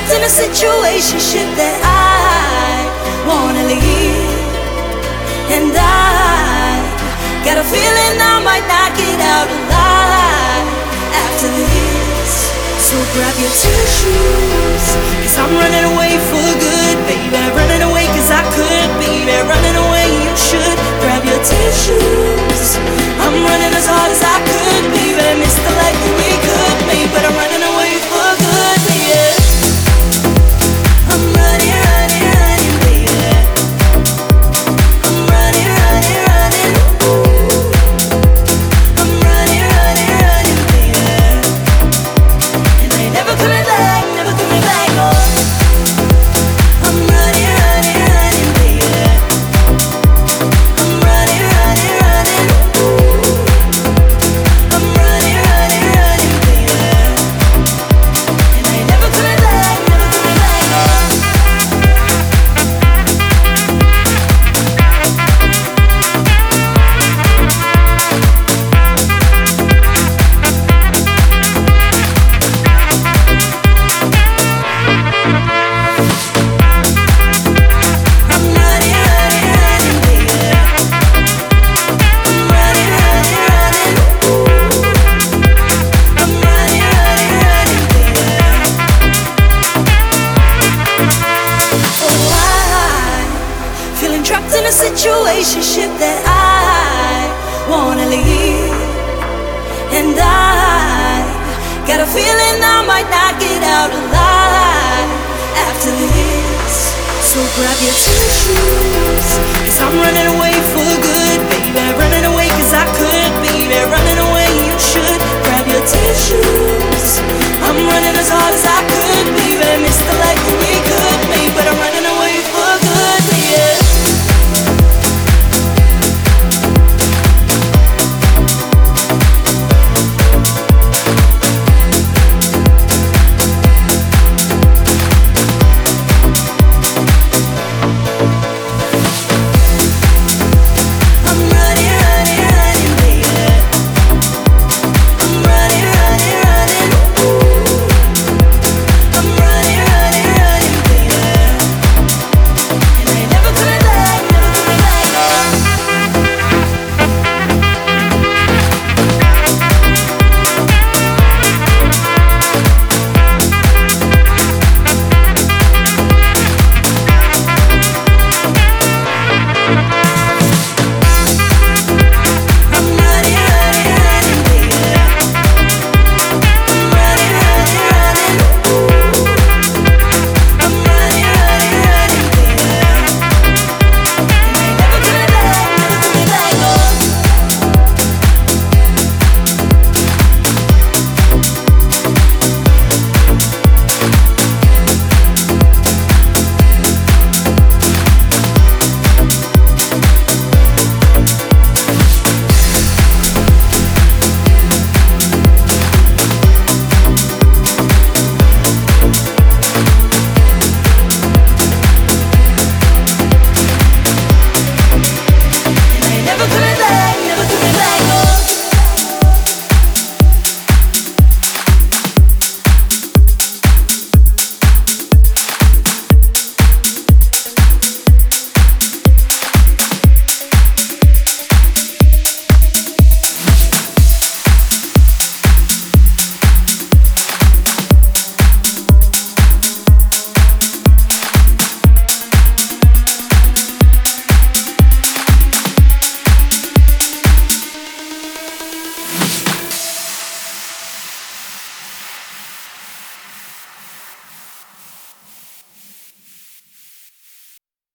trapped in a situationship that I wanna leave. And I got a feeling I might not get out alive after this. So grab your tissues, cause I'm running away for good, baby. Running away cause I could, baby. Running away you should. Grab your tissues, I'm running as hard as I could, baby. Miss the life that we could make, but I'm running away for good, baby. I'm running, running, running, baby. I'm running, running, running. I'm running, running, running, baby. And I ain't never coming back, never coming back, no. I'm running, running, running, baby. I'm running, running, running. I'm running, running, running, baby. And I ain't never coming back, never coming back, no. I'm running, running, running, baby. I'm running, running, running. I'm running, running, running, baby. Oh, I'm feeling trapped in a situationship that I wanna leave. And I got a feeling I might not get out alive after this. So grab your tissues, cause I'm running away for